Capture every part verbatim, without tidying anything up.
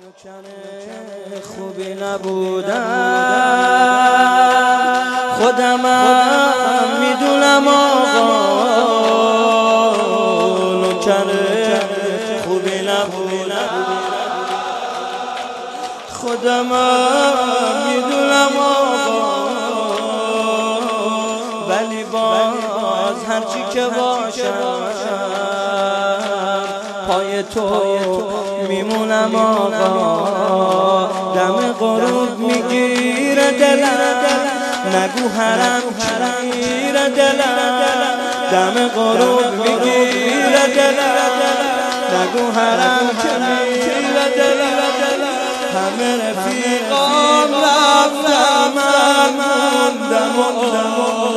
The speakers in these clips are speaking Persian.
خوبی نبودم خودمم میدونم آقا نوکر خوبی نبودم خودمم میدونم آقا ولی باز هرچی که باشم پای تو میمونم آقا دم غروب میگیره دلم نگو حرم چیره دلم دم غروب میگیره دلم نگو حرم چیره دلم همه رفیقام رفتم من موندم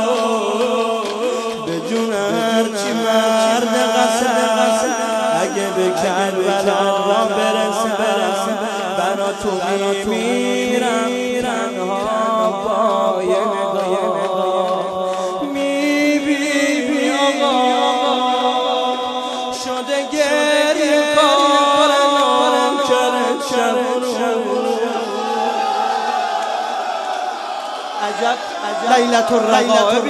به جون هرچی مرد قسم اگه به کربلا برسم برا تو میمیرم تنها با یه نگاه میبینی آقا شده گریه کارم کرد شب عجب لیلت الرغائب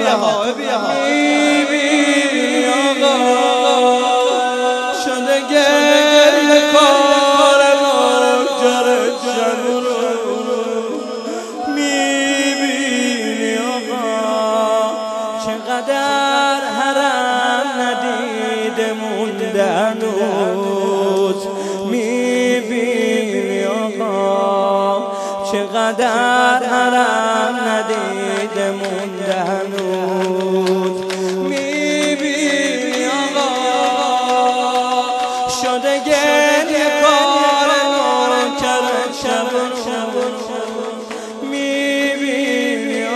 میبینی آقا شده گریه کارم کرد شب میبینی آقا چقدر حرم ندیده مونده هنوز میبینی آقا چقدر حرم ندیده مونده هنوز میبینی آقا شده گریه کارم کرد شب میبینی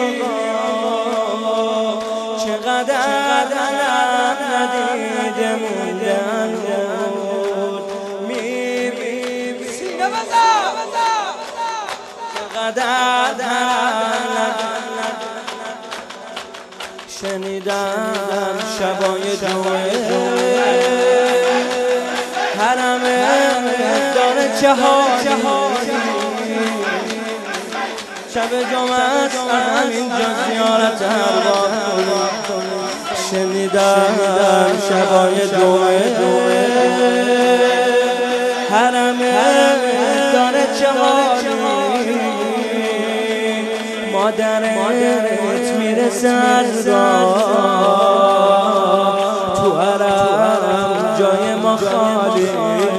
آقا چقدر حرم ندیده مونده هنوز میبینی سینه بزن چقدر شنیدم شبای جمعه حرمه داره چهاری شب جمعه است همینجا زیارت ارواح شنیدم شبای جمعه حرمه داره چهاری مادرت میرسه از راه تو حرم جای ما خالی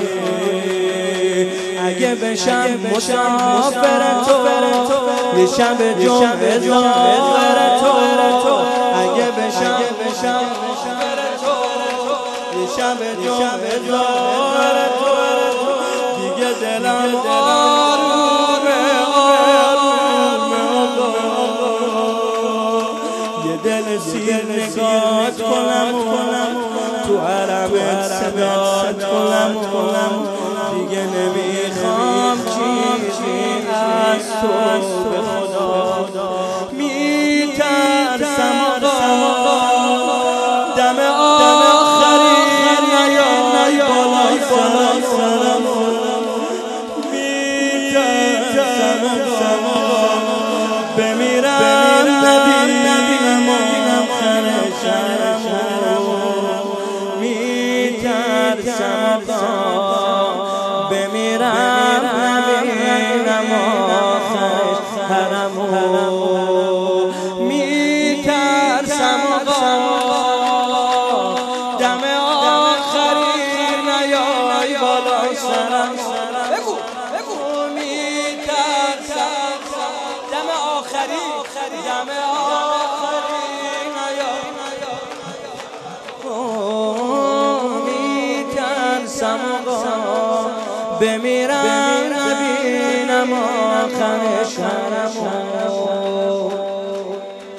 اگه بشم مسافر تو یه شب جمعه زار تو اگه بشم مسافر تو یه شب جمعه زار تو دیگه دلم آرومه دل سیر نگات کنم تو حرمت صدات کنم دیگه نمیخوام چیزی از تو به خدا میترسم آقا دم آخری نیای بالای سرم میترسم آقا بمیرم نبینم آخر شرم میترسم بمیرم نبینم آخر حرم میترسم دم آخری نیای بالای سرم بگو بگو میترسم دم آخری دم آخری میترسم بمیرم نبینم آخر شرم